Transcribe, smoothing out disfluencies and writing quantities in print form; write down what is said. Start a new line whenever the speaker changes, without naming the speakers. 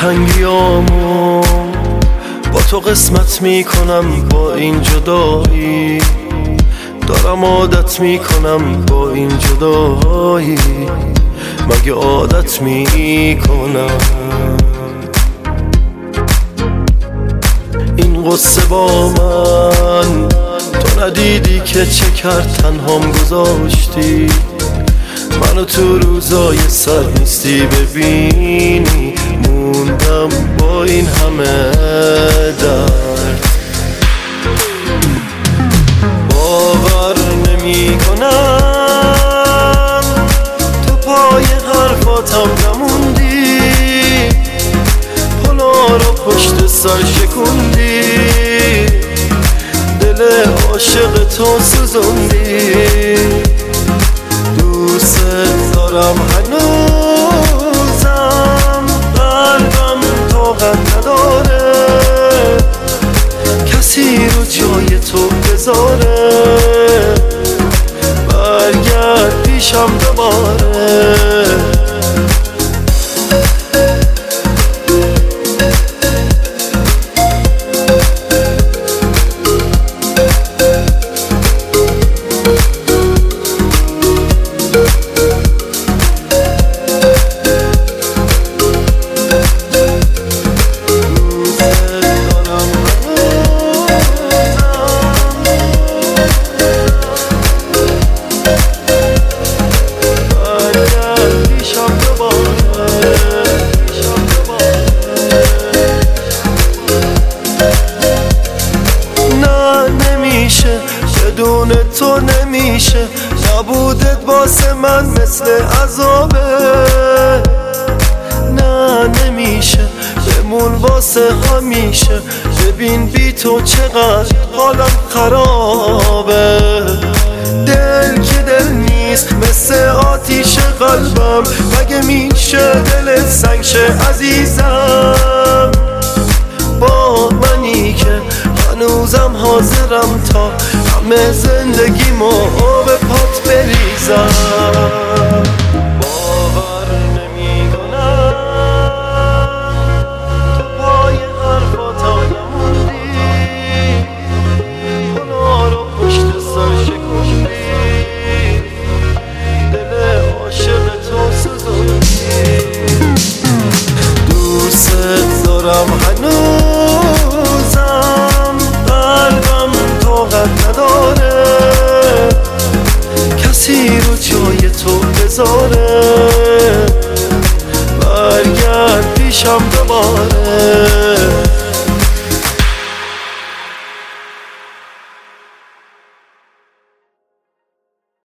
دلتنگیامو با تو قسمت میکنم، با این جدایی دارم عادت میکنم، با این جدایی مگه عادت میکنم. این قصه با من تو ندیدی که چه کرد، تنهام گذاشتی منو تو روزای سرد نیستی ببینی، موندم با این همه درد. باور نمی کنم تو پای حرفاتم نموندی، پلا رو پشت سر شکوندی، دل عاشق تو سوزوندی. دوست دارم هنوزم، قلبم طاقت نداره کسی رو جای تو بذاره، برگرد پیشم دوباره. بدون تو نمیشه، نبودت واسه من مثل عذابه. نه نمیشه بمون واسه همیشه، ببین بی تو چقدر حالم خرابه. دل که دل نیست مثل آتیش قلبم، مگه میشه دل سنگ شه عزیزم. با منی که هنوزم حاضرم تا همه زندگیمو به پات بریزم. باور نمی کنم تو پای حرفاتم نموندی، پلا رو پشت سر شکوندی، دل عاشق تو سوزوندی. دوست دارم هنوزم، قلبم طاقت نداره کسی رو جای تو بذاره، برگرد پیشم دوباره.